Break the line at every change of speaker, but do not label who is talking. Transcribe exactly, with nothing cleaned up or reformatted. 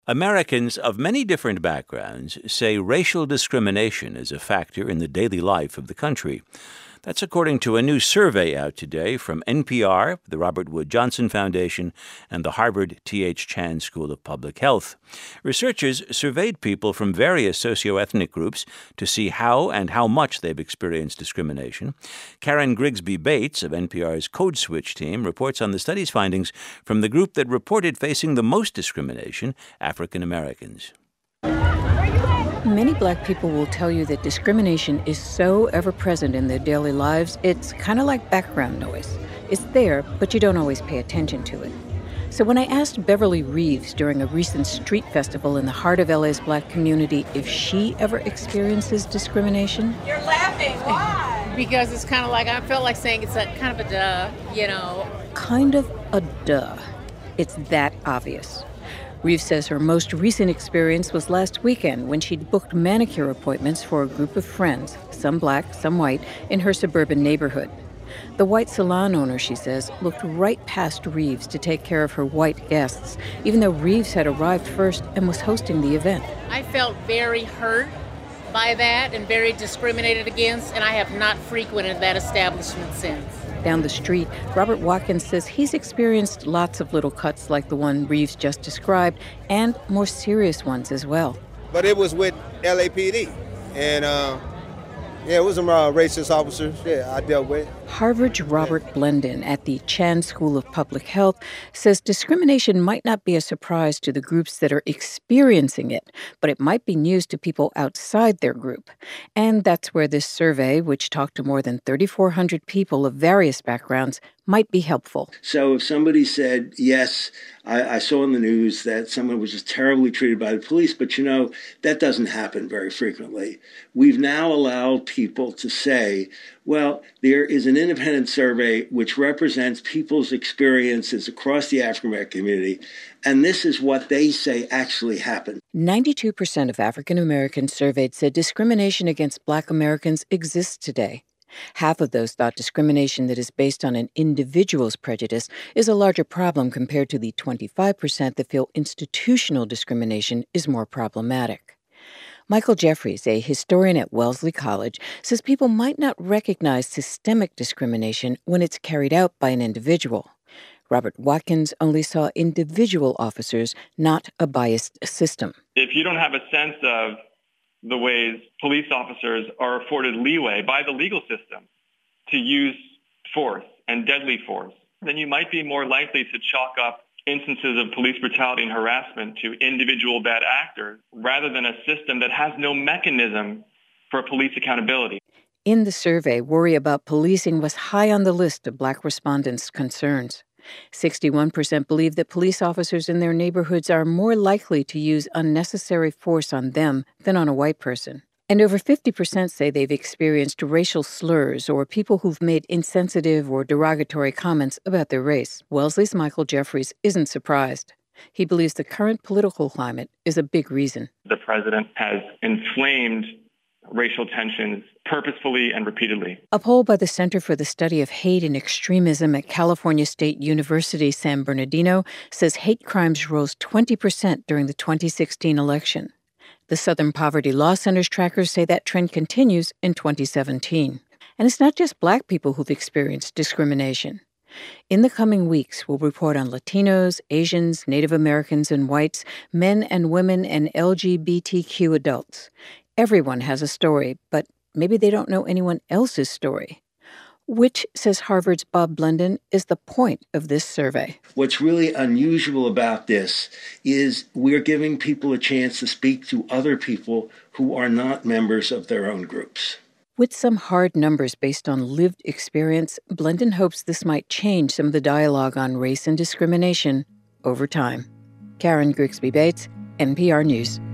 Americans of many different backgrounds say racial discrimination is a factor in the daily life of the country. That's according to a new survey out today from N P R, the Robert Wood Johnson Foundation, and the Harvard T H Chan School of Public Health. Researchers surveyed people from various socioethnic groups to see how and how much they've experienced discrimination. Karen Grigsby Bates of N P R's Code Switch team reports on the study's findings from the group that reported facing the most discrimination, African Americans.
Many black people will tell you that discrimination is so ever-present in their daily lives, it's kind of like background noise. It's there, but you don't always pay attention to it. So when I asked Beverly Reeves during a recent street festival in the heart of L A's black community if she ever experiences discrimination...
You're laughing. Why?
Because it's kind of like, I felt like saying it's a kind of a duh, you know.
Kind of a duh. It's that obvious. Reeves says her most recent experience was last weekend when she'd booked manicure appointments for a group of friends, some black, some white, in her suburban neighborhood. The white salon owner, she says, looked right past Reeves to take care of her white guests, even though Reeves had arrived first and was hosting the event.
I felt very hurt by that and very discriminated against, and I have not frequented that establishment since.
Down the street, Robert Watkins says he's experienced lots of little cuts like the one Reeves just described, and more serious ones as well.
But it was with L A P D, and uh, yeah, it was some uh, racist officers, yeah, I dealt with.
Harvard's Robert Blendon at the Chan School of Public Health says discrimination might not be a surprise to the groups that are experiencing it, but it might be news to people outside their group. And that's where this survey, which talked to more than thirty-four hundred people of various backgrounds, might be helpful.
So if somebody said, yes, I, I saw in the news that someone was just terribly treated by the police, but you know, that doesn't happen very frequently. We've now allowed people to say, well, there is an independent survey which represents people's experiences across the African-American community, and this is what they say actually happened.
ninety-two percent of African Americans surveyed said discrimination against black Americans exists today. Half of those thought discrimination that is based on an individual's prejudice is a larger problem compared to the twenty-five percent that feel institutional discrimination is more problematic. Michael Jeffries, a historian at Wellesley College, says people might not recognize systemic discrimination when it's carried out by an individual. Robert Watkins only saw individual officers, not a biased system.
If you don't have a sense of the ways police officers are afforded leeway by the legal system to use force and deadly force, then you might be more likely to chalk up instances of police brutality and harassment to individual bad actors rather than a system that has no mechanism for police accountability.
In the survey, worry about policing was high on the list of black respondents' concerns. sixty-one percent believe that police officers in their neighborhoods are more likely to use unnecessary force on them than on a white person. And over fifty percent say they've experienced racial slurs or people who've made insensitive or derogatory comments about their race. Wellesley's Michael Jeffries isn't surprised. He believes the current political climate is a big reason.
The president has inflamed racial tensions purposefully and repeatedly.
A poll by the Center for the Study of Hate and Extremism at California State University San Bernardino says hate crimes rose twenty percent during the twenty sixteen election. The Southern Poverty Law Center's trackers say that trend continues in twenty seventeen. And it's not just black people who've experienced discrimination. In the coming weeks, we'll report on Latinos, Asians, Native Americans, and whites, men and women, and L G B T Q adults. Everyone has a story, but maybe they don't know anyone else's story. Which, says Harvard's Bob Blendon, is the point of this survey.
What's really unusual about this is we're giving people a chance to speak to other people who are not members of their own groups.
With some hard numbers based on lived experience, Blendon hopes this might change some of the dialogue on race and discrimination over time. Karen Grigsby Bates, N P R News.